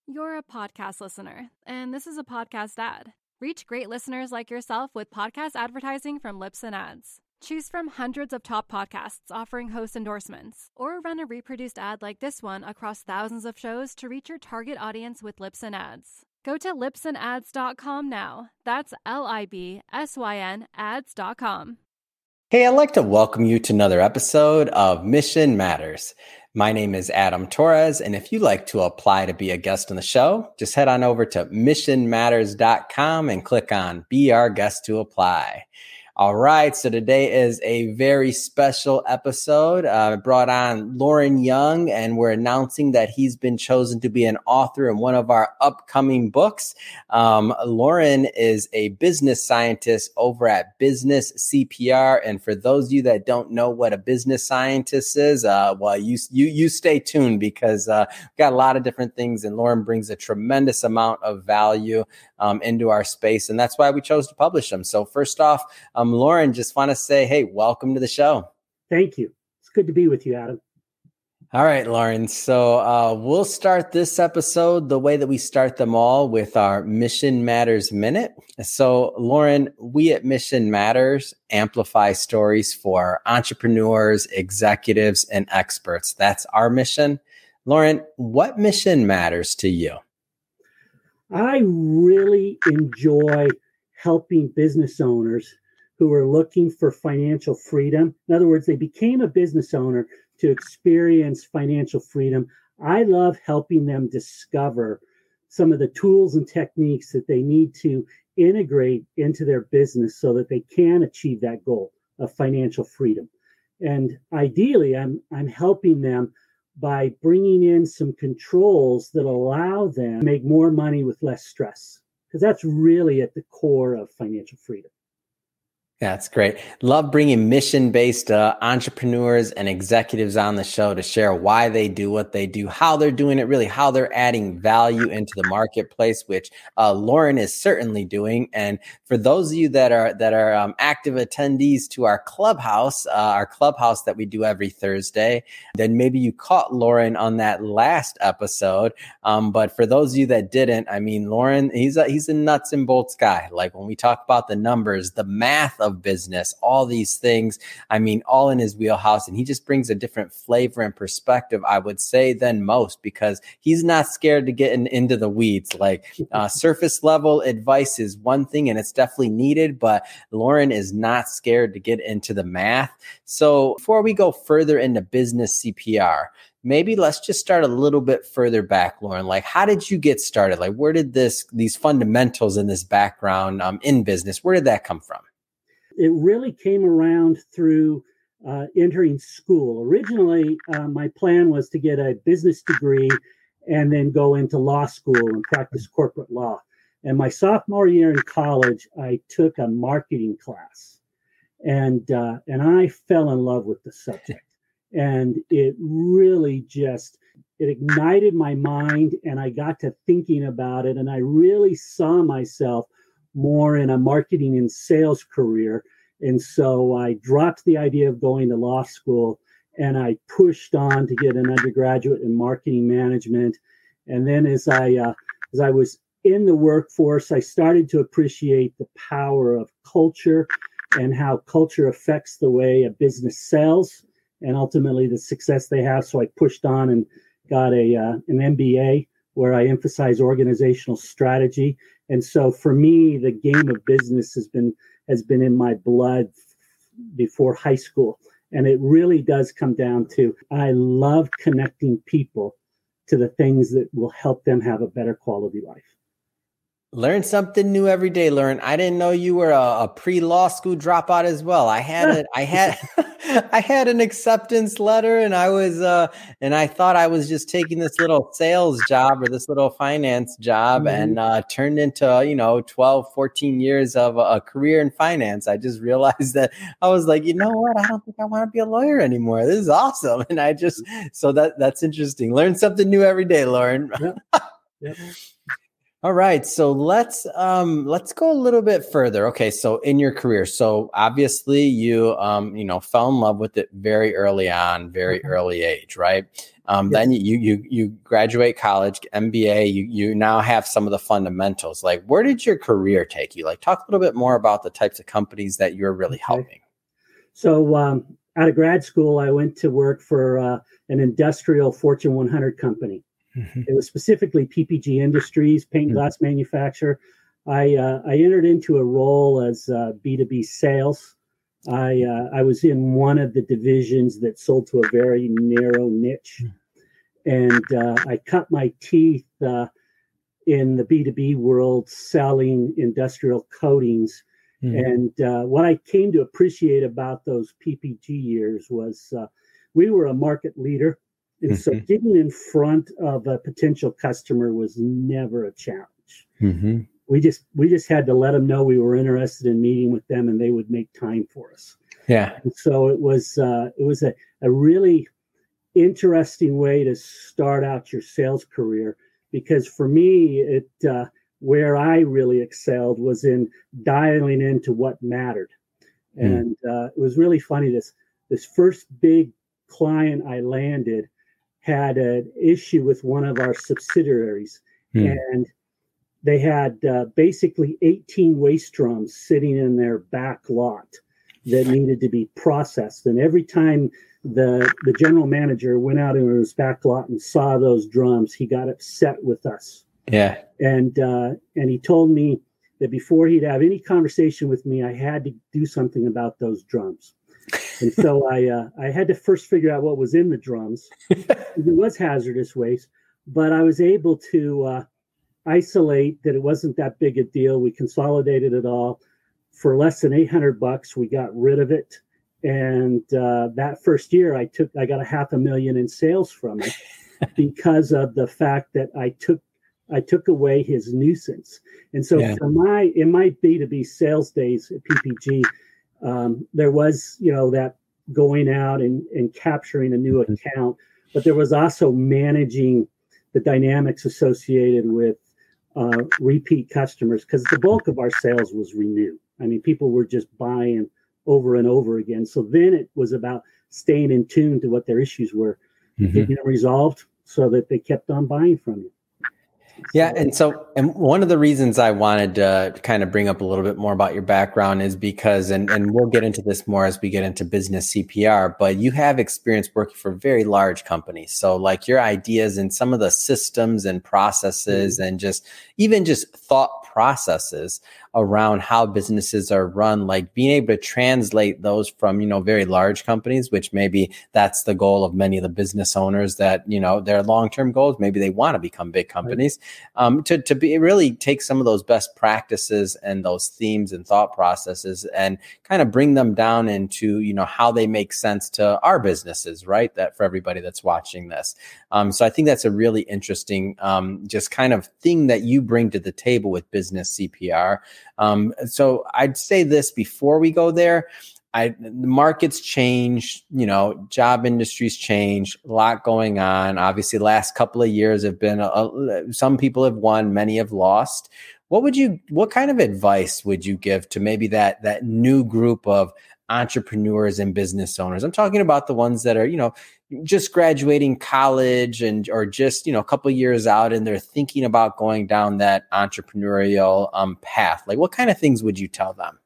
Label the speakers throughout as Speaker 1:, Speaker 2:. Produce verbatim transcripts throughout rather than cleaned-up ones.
Speaker 1: You're a podcast listener, and this is a podcast ad. Reach great listeners like yourself with podcast advertising from Libsyn Ads. Choose from hundreds of top podcasts offering host endorsements, or run a reproduced ad like this one across thousands of shows to reach your target audience with Libsyn Ads. Go to libsyn ads dot com now. That's L I B S Y N ads dot com.
Speaker 2: Hey, I'd like to welcome you to another episode of Mission Matters. My name is Adam Torres, and if you'd like to apply to be a guest on the show, just head on over to mission matters dot com and click on Be Our Guest to Apply. All right, so today is a very special episode. I uh, brought on Loren Young, and we're announcing that he's been chosen to be an author in one of our upcoming books. Um, Loren is a business scientist over at Business C P R, and for those of you that don't know what a business scientist is, uh, well, you you you stay tuned because uh, we've got a lot of different things, and Loren brings a tremendous amount of value um, into our space, and that's why we chose to publish them. So first off, um, Loren, just want to say, hey, welcome to the show.
Speaker 3: Thank you. It's good to be with you, Adam.
Speaker 2: All right, Loren. So uh, we'll start this episode the way that we start them all with our Mission Matters Minute. So, Loren, we at Mission Matters amplify stories for entrepreneurs, executives, and experts. That's our mission. Loren, what mission matters to you?
Speaker 3: I really enjoy helping business owners who are looking for financial freedom. In other words, they became a business owner to experience financial freedom. I love helping them discover some of the tools and techniques that they need to integrate into their business so that they can achieve that goal of financial freedom. And ideally, I'm I'm helping them by bringing in some controls that allow them to make more money with less stress, because that's really at the core of financial freedom.
Speaker 2: Yeah, that's great. Love bringing mission-based uh, entrepreneurs and executives on the show to share why they do what they do, how they're doing it, really how they're adding value into the marketplace, which uh, Loren is certainly doing. And for those of you that are that are um, active attendees to our clubhouse, uh, our clubhouse that we do every Thursday, then maybe you caught Loren on that last episode. Um, but for those of you that didn't, I mean, Loren, he's a, he's a nuts and bolts guy. Like when we talk about the numbers, the math of of business, all these things, I mean, all in his wheelhouse. And he just brings a different flavor and perspective, I would say, than most, because he's not scared to get in, into the weeds. Like uh, surface level advice is one thing, and it's definitely needed, but Loren is not scared to get into the math. So before we go further into business C P R, maybe let's just start a little bit further back, Loren. Like, how did you get started? Like, where did this, these fundamentals in this background um, in business, where did that come from?
Speaker 3: It really came around through uh, entering school. Originally, uh, my plan was to get a business degree and then go into law school and practice corporate law. And my sophomore year in college, I took a marketing class, and uh, and I fell in love with the subject. And it really just, it ignited my mind, and I got to thinking about it, and I really saw myself more in a marketing and sales career. And so I dropped the idea of going to law school, and I pushed on to get an undergraduate in marketing management. And then as I uh, as I was in the workforce, I started to appreciate the power of culture and how culture affects the way a business sells and ultimately the success they have. So I pushed on and got a uh, an M B A where I emphasize organizational strategy. And so for me, the game of business has been has been in my blood before high school. And it really does come down to, I love connecting people to the things that will help them have a better quality life.
Speaker 2: Learn something new every day, Loren. I didn't know you were a, a pre-law school dropout as well. I had it. I had, I had an acceptance letter, and I was, uh, and I thought I was just taking this little sales job or this little finance job, mm-hmm. and uh, turned into, you know, twelve, fourteen years of a, a career in finance. I just realized that I was like, you know what? I don't think I want to be a lawyer anymore. This is awesome, and I just, so that that's interesting. Learn something new every day, Loren. Yep. Yep. All right. So let's um, let's go a little bit further. Okay. So in your career, so obviously you um, you know, fell in love with it very early on, very early age, right? Um,
Speaker 3: Yes.
Speaker 2: Then you you you graduate college, M B A. You you now have some of the fundamentals. Like, where did your career take you? Like, talk a little bit more about the types of companies that you're really
Speaker 3: Okay.
Speaker 2: helping.
Speaker 3: So um, out of grad school, I went to work for uh, an industrial Fortune one hundred company.
Speaker 2: Mm-hmm.
Speaker 3: It was specifically P P G Industries, paint glass mm-hmm. manufacturer. I uh, I entered into a role as uh, B two B sales. I uh, I was in one of the divisions that sold to a very narrow niche, and uh, I cut my teeth uh, in the B two B world selling industrial coatings. Mm-hmm. And uh, what I came to appreciate about those P P G years was uh, we were a market leader. And mm-hmm. so getting in front of a potential customer was never a challenge. Mm-hmm. We just we just had to let them know we were interested in meeting with them, and they would make time for us.
Speaker 2: Yeah.
Speaker 3: And so it was uh, it was a, a really interesting way to start out your sales career, because for me, it uh, where I really excelled was in dialing into what mattered. Mm. And uh, it was really funny. This this first big client I landed had an issue with one of our subsidiaries, mm. and they had uh, basically eighteen waste drums sitting in their back lot that needed to be processed. And every time the the general manager went out into his back lot and saw those drums, he got upset with us.
Speaker 2: Yeah.
Speaker 3: And uh, and he told me that before he'd have any conversation with me, I had to do something about those drums. And so I uh, I had to first figure out what was in the drums. It was hazardous waste, but I was able to uh, isolate that it wasn't that big a deal. We consolidated it all for less than eight hundred bucks. We got rid of it. And uh, that first year I took, I got a half a million in sales from it because of the fact that I took, I took away his nuisance. And so yeah. for my, in my B two B sales days at P P G, um, there was, you know, that going out and, and capturing a new mm-hmm. account, but there was also managing the dynamics associated with uh, repeat customers, because the bulk of our sales was renew. I mean, people were just buying over and over again. So then it was about staying in tune to what their issues were, mm-hmm. getting them resolved so that they kept on buying from you.
Speaker 2: Yeah. And so, and one of the reasons I wanted to kind of bring up a little bit more about your background is because, and, and we'll get into this more as we get into business C P R, but you have experience working for very large companies. So like your ideas and some of the systems and processes mm-hmm. and just even just thought processes around how businesses are run, like being able to translate those from, you know, very large companies, which maybe that's the goal of many of the business owners that, you know, their long-term goals, maybe they want to become big companies, right. um, to, to be really take some of those best practices and those themes and thought processes and kind of bring them down into, you know, how they make sense to our businesses, right? That for everybody that's watching this. Um, so I think that's a really interesting, um, just kind of thing that you bring to the table with business C P R. Um, so I'd say this before we go there. I, the markets change, you know, job industries change, a lot going on. Obviously, last couple of years have been, a, a, some people have won, many have lost. What would you, what kind of advice would you give to maybe that, that new group of entrepreneurs and business owners? I'm talking about the ones that are, you know, just graduating college and, or just, you know, a couple of years out and they're thinking about going down that entrepreneurial um, path. Like, what kind of things would you tell them?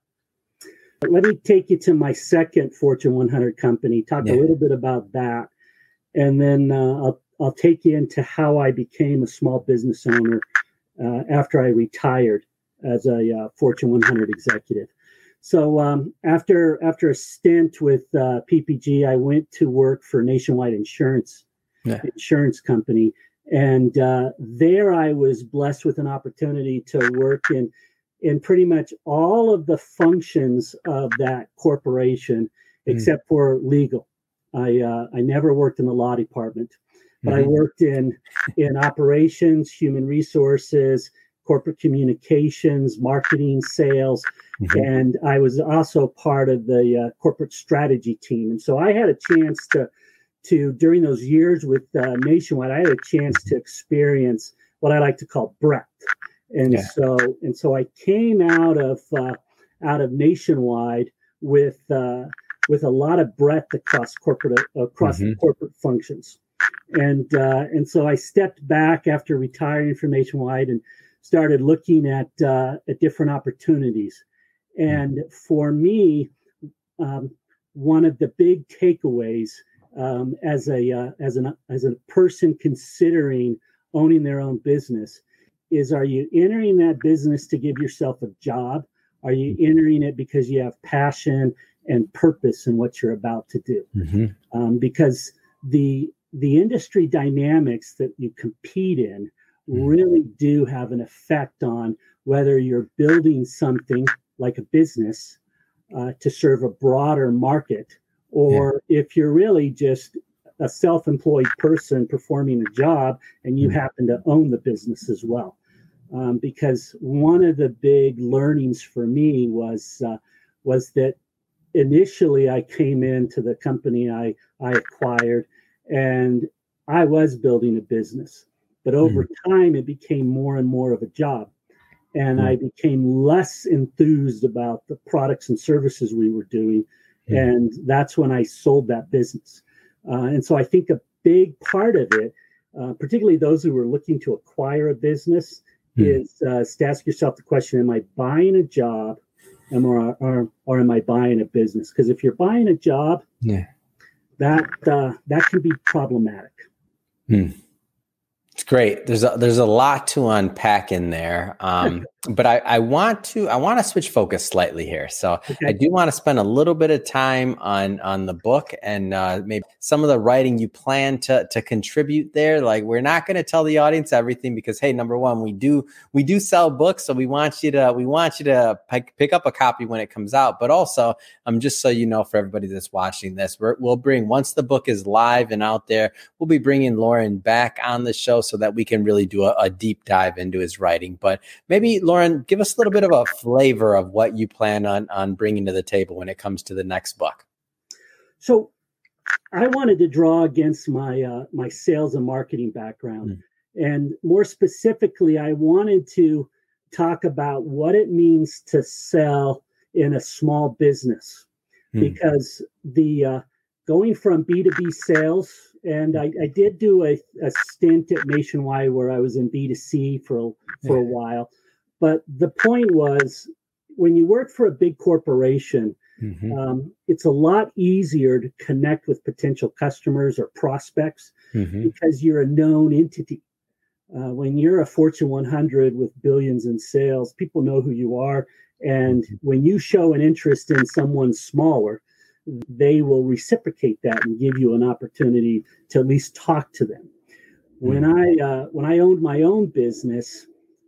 Speaker 3: Let me take you to my second Fortune one hundred company, talk yeah. a little bit about that. And then uh, I'll, I'll take you into how I became a small business owner uh, after I retired as a uh, Fortune one hundred executive. So um, after after a stint with uh, P P G, I went to work for Nationwide Insurance, yeah. insurance company. And uh, there I was blessed with an opportunity to work in in pretty much all of the functions of that corporation, mm-hmm. except for legal. I uh, I never worked in the law department, but mm-hmm. I worked in in operations, human resources, corporate communications, marketing, sales, mm-hmm. and I was also part of the uh, corporate strategy team. And so I had a chance to, to during those years with uh, Nationwide, I had a chance to experience what I like to call breadth. And yeah. so, and so I came out of uh, out of Nationwide with uh, with a lot of breadth across corporate across mm-hmm. the corporate functions. And uh, and so I stepped back after retiring from Nationwide and started looking at uh, at different opportunities. And for me, um, one of the big takeaways um, as a uh, as an as a person considering owning their own business is: are you entering that business to give yourself a job? Are you entering it because you have passion and purpose in what you're about to do? Mm-hmm. Um, because the the industry dynamics that you compete in really do have an effect on whether you're building something like a business uh, to serve a broader market, or yeah. if you're really just a self-employed person performing a job and you mm-hmm. happen to own the business as well. Um, because one of the big learnings for me was uh, was that initially I came into the company I, I acquired and I was building a business. But over mm. time, it became more and more of a job. And mm. I became less enthused about the products and services we were doing. Mm. And that's when I sold that business. Uh, and so I think a big part of it, uh, particularly those who are looking to acquire a business, mm. is uh, to ask yourself the question: am I buying a job, or, or, or am I buying a business? Because if you're buying a job, yeah. that uh, that can be problematic.
Speaker 2: Mm. It's great. There's a, there's a lot to unpack in there. Um, but I, I want to I want to switch focus slightly here. So okay. I do want to spend a little bit of time on on the book and uh, maybe some of the writing you plan to to contribute there. Like, we're not going to tell the audience everything because, hey, number one, we do we do sell books, so we want you to we want you to pick, pick up a copy when it comes out. But also, um, just so you know, for everybody that's watching this, we're, we'll bring once the book is live and out there, we'll be bringing Loren back on the show so that we can really do a, a deep dive into his writing. But maybe, Loren, give us a little bit of a flavor of what you plan on, on bringing to the table when it comes to the next book.
Speaker 3: So I wanted to draw against my uh, my sales and marketing background. Mm. And more specifically, I wanted to talk about what it means to sell in a small business. Mm. Because the uh, going from B two B sales, and I, I did do a, a stint at Nationwide where I was in B two C for, for yeah. a while. But the point was, when you work for a big corporation, mm-hmm. um, it's a lot easier to connect with potential customers or prospects mm-hmm. because you're a known entity. Uh, when you're a Fortune one hundred with billions in sales, people know who you are. And mm-hmm. when you show an interest in someone smaller, they will reciprocate that and give you an opportunity to at least talk to them. When I uh, when I owned my own business,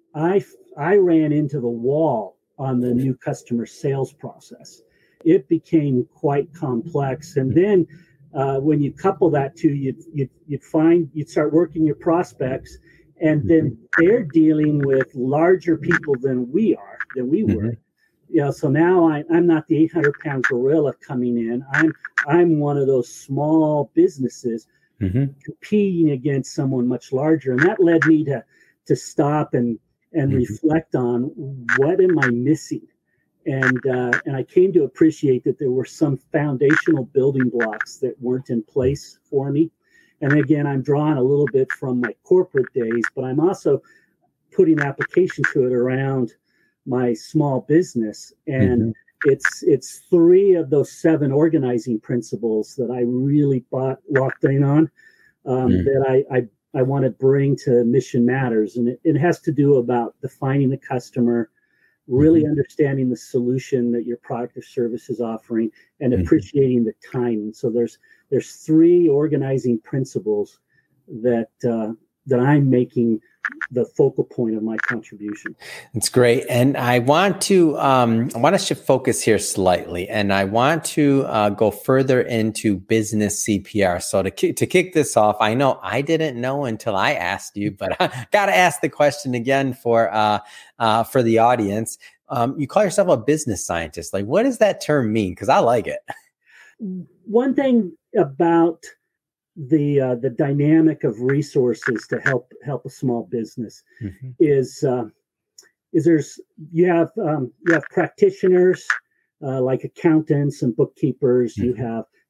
Speaker 3: I I ran into the wall on the new customer sales process. It became quite complex, and then uh, when you couple that to you'd, you'd you'd find you'd start working your prospects, and then they're dealing with larger people than we are than we were. Mm-hmm. Yeah, so now I, I'm not the eight hundred pound gorilla coming in. I'm I'm one of those small businesses mm-hmm. competing against someone much larger, and that led me to to stop and and mm-hmm. reflect on what am I missing, and uh, and I came to appreciate that there were some foundational building blocks that weren't in place for me. And again, I'm drawing a little bit from my corporate days, but I'm also putting application to it around my small business, and mm-hmm. it's it's three of those seven organizing principles that I really bought locked in on um, mm. that I, I I want to bring to Mission Matters, and it, it has to do about defining the customer, really mm-hmm. understanding the solution that your product or service is offering, and mm-hmm. appreciating the time. So there's there's three organizing principles that uh, that I'm making the focal point of my contribution.
Speaker 2: It's great. And I want to, um, I want to shift focus here slightly, and I want to uh, go further into business C P R. So to, ki- to kick this off, I know I didn't know until I asked you, but I got to ask the question again for, uh, uh, for the audience. Um, you call yourself a business scientist. Like, what does that term mean? Cause I like it.
Speaker 3: One thing about the uh, the dynamic of resources to help help a small business mm-hmm. is uh, is there's you have um, you have practitioners uh, like accountants and bookkeepers. Mm-hmm. You have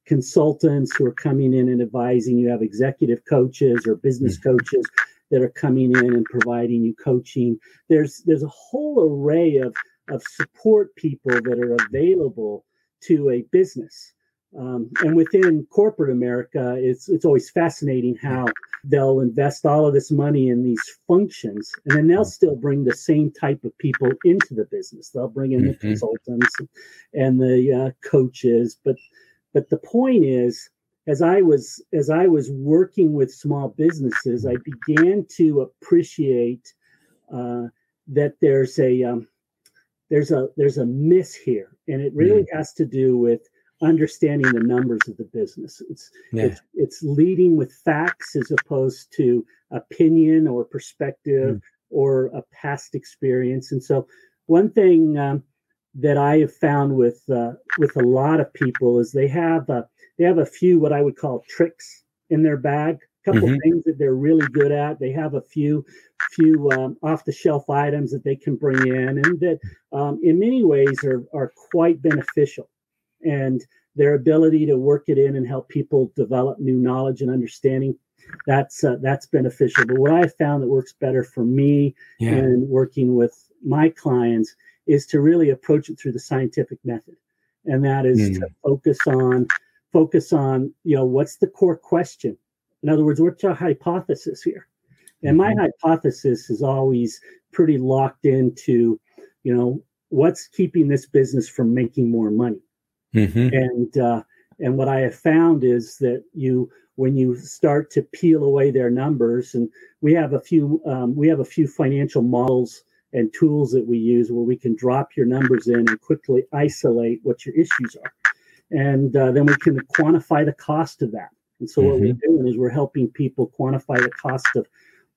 Speaker 3: consultants who are coming in and advising. You have executive coaches or business coaches that are coming in and providing you coaching. There's there's a whole array of, of support people that are available to a business. Um, and within corporate America, it's it's always fascinating how they'll invest all of this money in these functions, and then they'll still bring the same type of people into the business. They'll bring in mm-hmm. the consultants and the uh, coaches. But but the point is, as I was as I was working with small businesses, I began to appreciate uh, that there's a um, there's a there's a miss here, and it really mm-hmm. has to do with understanding the numbers of the business. It's, yeah. it's it's leading with facts as opposed to opinion or perspective mm. or a past experience. And so, one thing um, that I have found with uh, with a lot of people is they have a, they have a few what I would call tricks in their bag. A couple mm-hmm. things that they're really good at. They have a few few um, off the shelf items that they can bring in, and that um, in many ways are are quite beneficial. And their ability to work it in and help people develop new knowledge and understanding, that's uh, that's beneficial. But what I have found that works better for me yeah. and working with my clients is to really approach it through the scientific method. And that is mm. to focus on, focus on, you know, what's the core question? In other words, what's our hypothesis here? And mm-hmm. my hypothesis is always pretty locked into, you know, what's keeping this business from making more money? Mm-hmm. And uh, and what I have found is that you, when you start to peel away their numbers, and we have a few, um, we have a few financial models and tools that we use where we can drop your numbers in and quickly isolate what your issues are, and uh, then we can quantify the cost of that. And so mm-hmm. what we're doing is we're helping people quantify the cost of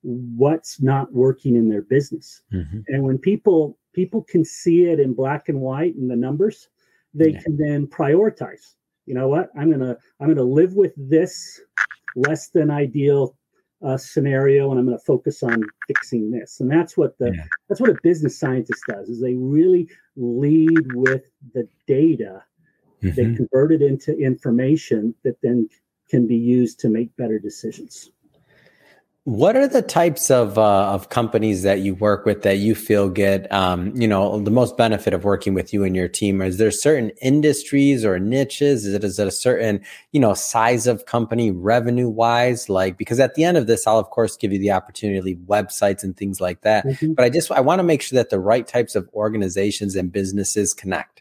Speaker 3: what's not working in their business. Mm-hmm. And when people people can see it in black and white in the numbers, they yeah. can then prioritize. You know what? I'm gonna I'm gonna live with this less than ideal uh, scenario, and I'm gonna focus on fixing this. And that's what the yeah. that's what a business scientist does. Is they really lead with the data, mm-hmm. they convert it into information that then can be used to make better decisions.
Speaker 2: What are the types of uh, of companies that you work with that you feel get, um, you know, the most benefit of working with you and your team? Is there certain industries or niches? Is it, is it a certain, you know, size of company revenue wise? Like, because at the end of this, I'll of course give you the opportunity to leave websites and things like that. Mm-hmm. But I just, I want to make sure that the right types of organizations and businesses connect.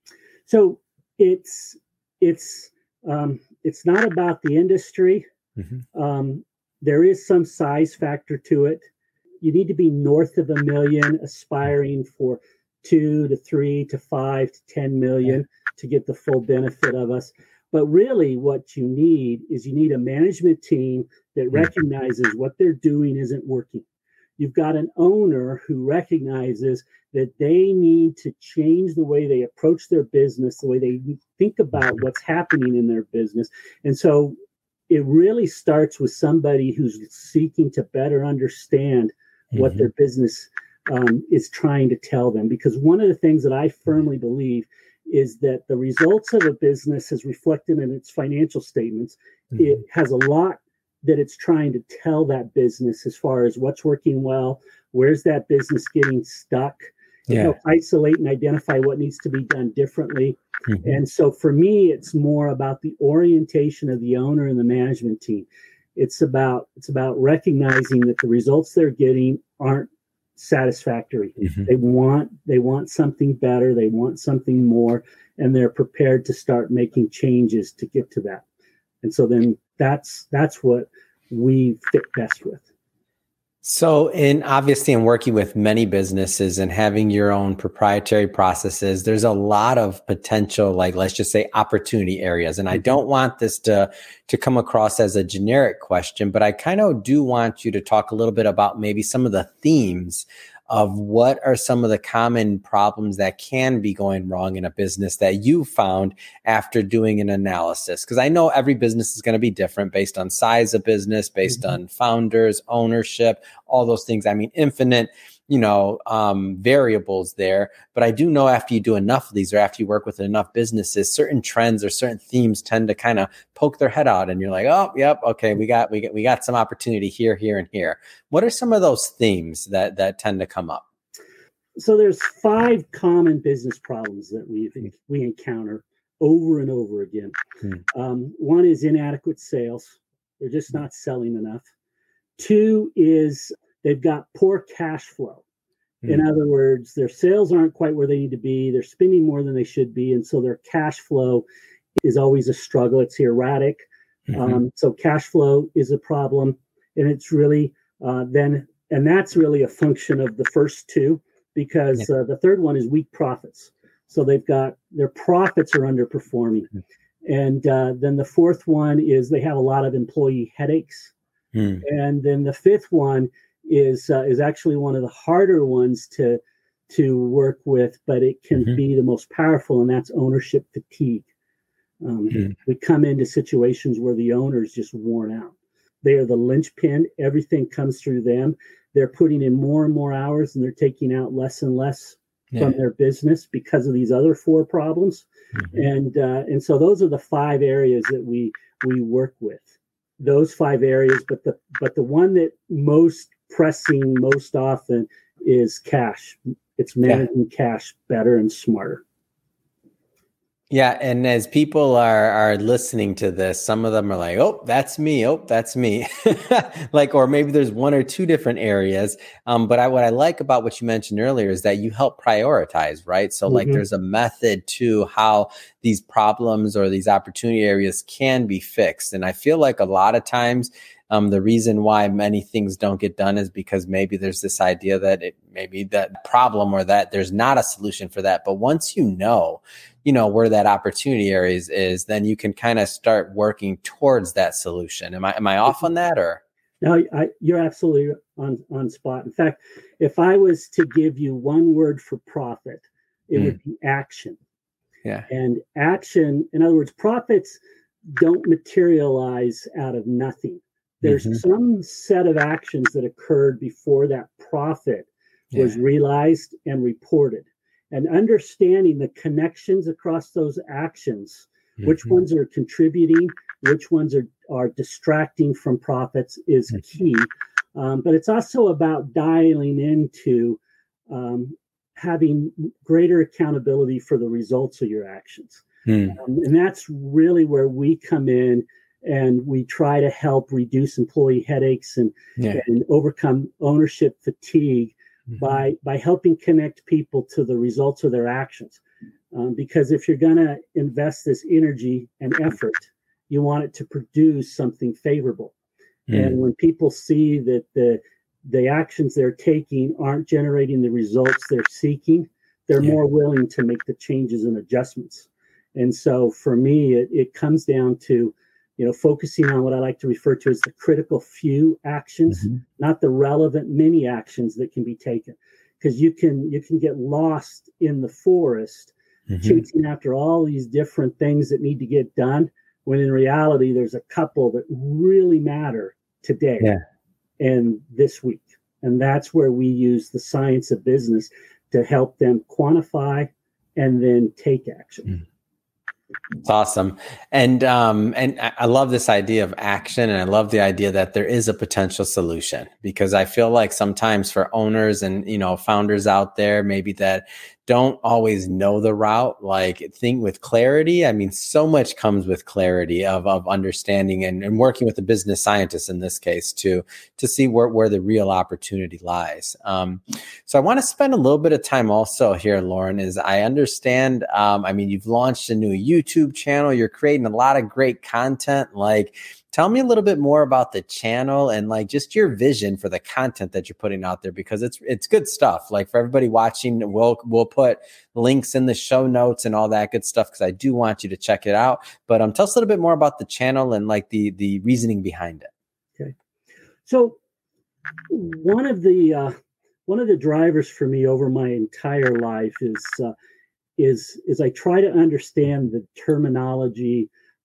Speaker 3: So it's, it's, um, it's not about the industry. Mm-hmm. Um, There is some size factor to it. You need to be north of a million, aspiring for two to three to five to ten million yeah. to get the full benefit of us. But really what you need is you need a management team that recognizes what they're doing isn't working. You've got an owner who recognizes that they need to change the way they approach their business, the way they think about what's happening in their business. And so it really starts with somebody who's seeking to better understand mm-hmm. what their business um, is trying to tell them. Because one of the things that I firmly believe is that the results of a business is reflected in its financial statements. Mm-hmm. It has a lot that it's trying to tell that business as far as what's working well, where's that business getting stuck, yeah. help isolate and identify what needs to be done differently. Mm-hmm. And so for me, it's more about the orientation of the owner and the management team. It's about it's about recognizing that the results they're getting aren't satisfactory. Mm-hmm. They want they want something better. They want something more, and they're prepared to start making changes to get to that. And so then that's that's what we fit best with.
Speaker 2: So in obviously in working with many businesses and having your own proprietary processes, there's a lot of potential, like, let's just say opportunity areas. And I don't want this to, to come across as a generic question, but I kind of do want you to talk a little bit about maybe some of the themes of what are some of the common problems that can be going wrong in a business that you found after doing an analysis. Because I know every business is going to be different based on size of business, based mm-hmm. on founders, ownership, all those things. I mean, infinite, you know, um, variables there. But I do know after you do enough of these, or after you work with enough businesses, certain trends or certain themes tend to kind of poke their head out, and you're like, oh, yep, okay, we got we got we got some opportunity here, here, and here. What are some of those themes that that tend to come up?
Speaker 3: So there's five common business problems that we we encounter over and over again. Hmm. Um, one is inadequate sales. They're just not selling enough. Two is they've got poor cash flow. Hmm. In other words, their sales aren't quite where they need to be. They're spending more than they should be. And so their cash flow is always a struggle. It's erratic. Mm-hmm. Um, so cash flow is a problem. And it's really uh, then, and that's really a function of the first two, because yeah. uh, the third one is weak profits. So they've got their profits are underperforming. Mm-hmm. And uh, then the fourth one is they have a lot of employee headaches. Mm. And then the fifth one is uh, is actually one of the harder ones to to work with, but it can mm-hmm. be the most powerful, and that's ownership fatigue. Um, mm-hmm. We come into situations where the owner is just worn out. They are the linchpin. Everything comes through them. They're putting in more and more hours, and they're taking out less and less yeah. from their business because of these other four problems. Mm-hmm. And uh, and so those are the five areas that we we work with. Those five areas, but the but the one that most pressing most often is cash. It's managing yeah. cash better and smarter.
Speaker 2: Yeah, and as people are are listening to this, some of them are like, "Oh, that's me. Oh, that's me." Like, or maybe there's one or two different areas. Um, but I, what I like about what you mentioned earlier is that you help prioritize, right? So, mm-hmm. like, there's a method to how these problems or these opportunity areas can be fixed. And I feel like a lot of times, um, the reason why many things don't get done is because maybe there's this idea that it maybe that problem or that there's not a solution for that. But once you know, you know, where that opportunity areas is, then you can kind of start working towards that solution. Am I am I off on that, or?
Speaker 3: No, I, you're absolutely on, on spot. In fact, if I was to give you one word for profit, it mm. would be action.
Speaker 2: Yeah.
Speaker 3: And action, in other words, profits don't materialize out of nothing. There's mm-hmm. some set of actions that occurred before that profit yeah. was realized and reported. And understanding the connections across those actions, mm-hmm. which ones are contributing, which ones are, are distracting from profits is mm-hmm. key. Um, but it's also about dialing into um, having greater accountability for the results of your actions. Mm. Um, and that's really where we come in, and we try to help reduce employee headaches and, yeah. and overcome ownership fatigue. Mm-hmm. by by helping connect people to the results of their actions. Um, because if you're going to invest this energy and effort, you want it to produce something favorable. Mm. And when people see that the the actions they're taking aren't generating the results they're seeking, they're yeah. more willing to make the changes and adjustments. And so for me, it, it comes down to you know, focusing on what I like to refer to as the critical few actions, mm-hmm. not the relevant many actions that can be taken. Because you can you can get lost in the forest mm-hmm. chasing after all these different things that need to get done, when in reality there's a couple that really matter today yeah. and this week. And that's where we use the science of business to help them quantify and then take action. Mm.
Speaker 2: It's awesome. And um, and I love this idea of action, and I love the idea that there is a potential solution, because I feel like sometimes for owners and, you know, founders out there, maybe that don't always know the route, like think with clarity. I mean, so much comes with clarity of, of understanding and, and working with a business scientist in this case to, to see where, where the real opportunity lies. Um, so I want to spend a little bit of time also here, Lauren, is I understand, um, I mean, you've launched a new YouTube channel, you're creating a lot of great content. Like, tell me a little bit more about the channel and like just your vision for the content that you're putting out there, because it's it's good stuff. Like for everybody watching, we'll we'll put links in the show notes and all that good stuff, because I do want you to check it out. But um, tell us a little bit more about the channel and like the the reasoning behind it.
Speaker 3: Okay, so one of the uh, one of the drivers for me over my entire life is uh, is is I try to understand the terminology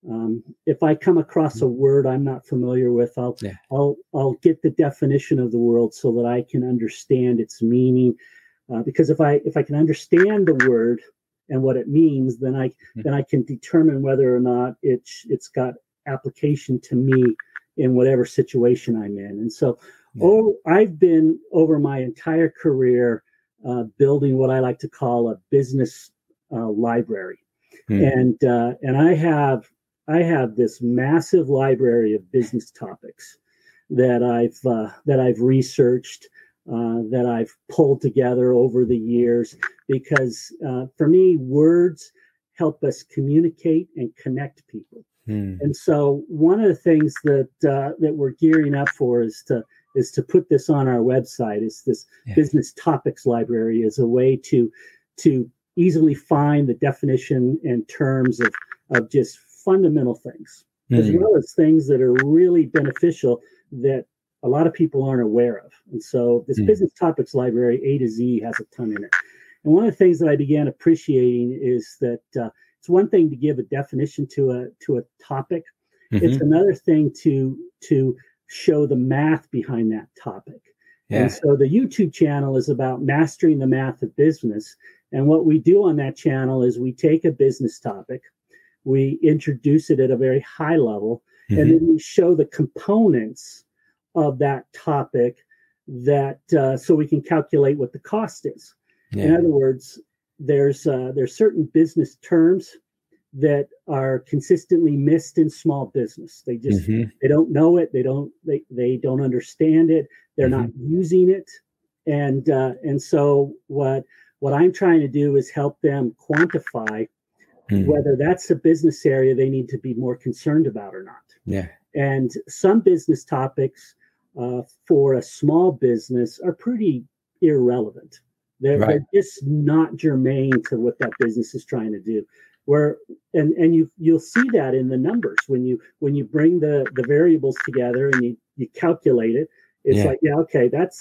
Speaker 3: Um, if I come across a word I'm not familiar with, I'll
Speaker 2: Yeah.
Speaker 3: I'll I'll get the definition of the word so that I can understand its meaning. Uh, because if I if I can understand the word and what it means, then I mm-hmm. then I can determine whether or not it's it's got application to me in whatever situation I'm in. And so, yeah. oh, I've been over my entire career uh, building what I like to call a business uh, library, mm-hmm. and uh, and I have I have this massive library of business topics that I've uh, that I've researched. Uh, that I've pulled together over the years, because uh, for me, words help us communicate and connect people. Hmm. And so, one of the things that uh, that we're gearing up for is to is to put this on our website. Is this yeah. business topics library as a way to to easily find the definition and terms of of just fundamental things, hmm. as well as things that are really beneficial that a lot of people aren't aware of. And so this mm. business topics library, A to Z, has a ton in it. And one of the things that I began appreciating is that uh, it's one thing to give a definition to a to a topic. Mm-hmm. It's another thing to to show the math behind that topic. Yeah. And so the YouTube channel is about mastering the math of business. And what we do on that channel is we take a business topic, we introduce it at a very high level, mm-hmm. and then we show the components of that topic that uh, so we can calculate what the cost is. Yeah. In other words, there's uh, there's certain business terms that are consistently missed in small business. They just mm-hmm. they don't know it. They don't they they don't understand it. They're mm-hmm. not using it. And uh, and so what what I'm trying to do is help them quantify mm-hmm. whether that's a business area they need to be more concerned about or not.
Speaker 2: Yeah.
Speaker 3: And some business topics Uh, for a small business are pretty irrelevant. They're, right. they're just not germane to what that business is trying to do. Where and and you you'll see that in the numbers when you when you bring the the variables together and you you calculate it. It's yeah. like yeah okay that's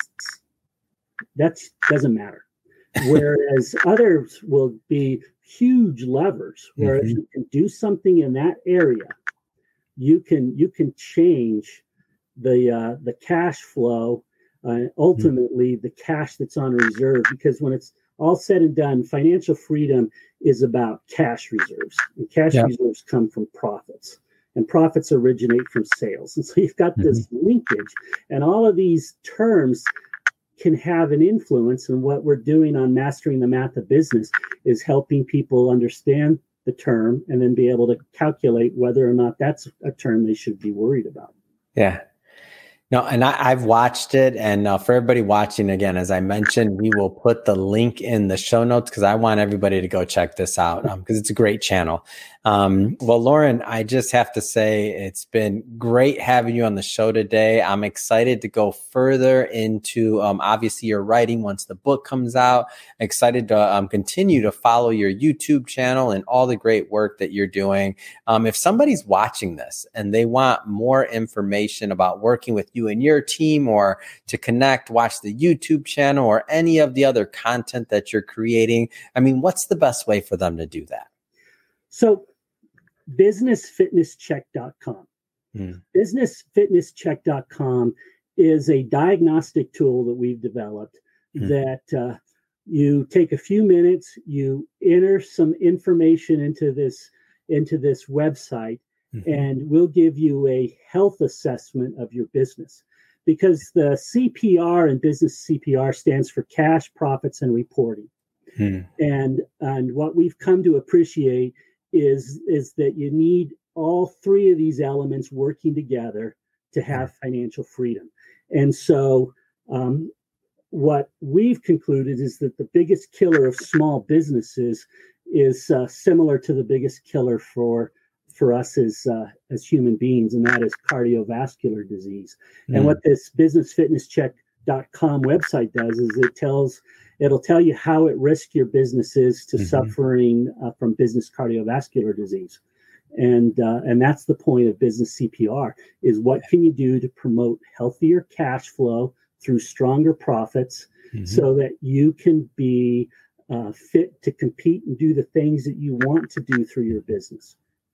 Speaker 3: that's doesn't matter. Whereas others will be huge levers. Where mm-hmm. if you can do something in that area, you can you can change the uh, the cash flow, uh, ultimately mm-hmm. the cash that's on reserve, because when it's all said and done, financial freedom is about cash reserves, and cash yep. reserves come from profits, and profits originate from sales. And so you've got mm-hmm. this linkage, and all of these terms can have an influence. And what we're doing on Mastering the Math of Business is helping people understand the term and then be able to calculate whether or not that's a term they should be worried about.
Speaker 2: Yeah. No, and I, I've watched it. And uh, for everybody watching, again, as I mentioned, we will put the link in the show notes because I want everybody to go check this out because um, it's a great channel. Um, well, Lauren, I just have to say it's been great having you on the show today. I'm excited to go further into um, obviously your writing once the book comes out. Excited to um, continue to follow your YouTube channel and all the great work that you're doing. Um, if somebody's watching this and they want more information about working with you and your team, or to connect, watch the YouTube channel or any of the other content that you're creating, I mean, what's the best way for them to do that?
Speaker 3: So business fitness check dot com. Hmm. business fitness check dot com is a diagnostic tool that we've developed hmm. that uh, you take a few minutes, you enter some information into this, into this website, mm-hmm. and we'll give you a health assessment of your business. Because the C P R in business C P R stands for cash, profits, and reporting. Hmm. And and what we've come to appreciate is, is that you need all three of these elements working together to have financial freedom. And so um, what we've concluded is that the biggest killer of small businesses is uh, similar to the biggest killer for for us as uh, as human beings, and that is cardiovascular disease. Mm. And what this business fitness check dot com website does is it tells it'll tell you how at risk your business is to mm-hmm. suffering uh, from business cardiovascular disease. And uh, and that's the point of business C P R, is what can you do to promote healthier cash flow through stronger profits, mm-hmm. so that you can be uh, fit to compete and do the things that you want to do through your business.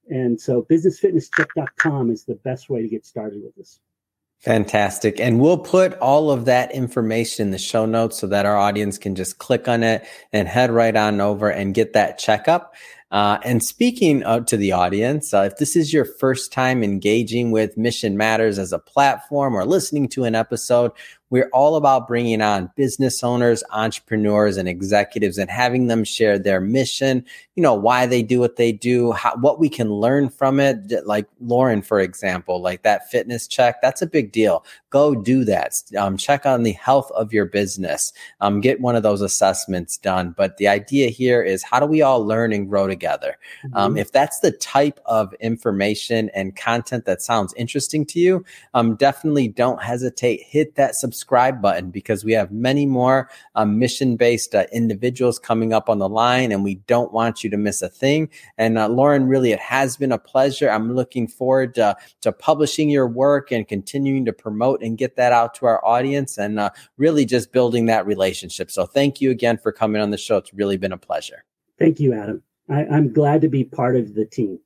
Speaker 3: And so business fitness check dot com is the best way to get started with this.
Speaker 2: Fantastic. And we'll put all of that information in the show notes so that our audience can just click on it and head right on over and get that checkup. Uh, and speaking uh, to the audience, uh, if this is your first time engaging with Mission Matters as a platform or listening to an episode, we're all about bringing on business owners, entrepreneurs, and executives and having them share their mission, you know, why they do what they do, how, what we can learn from it. Like Lauren, for example, like that fitness check, that's a big deal. Go do that. Um, check on the health of your business. Um, get one of those assessments done. But the idea here is, how do we all learn and grow together? Mm-hmm. Um, if that's the type of information and content that sounds interesting to you, um, definitely don't hesitate. Hit that subscribe subscribe button, because we have many more um, mission-based uh, individuals coming up on the line, and we don't want you to miss a thing. And uh, Lauren, really, it has been a pleasure. I'm looking forward to, to publishing your work and continuing to promote and get that out to our audience, and uh, really just building that relationship. So thank you again for coming on the show. It's really been a pleasure.
Speaker 3: Thank you, Adam. I, I'm glad to be part of the team.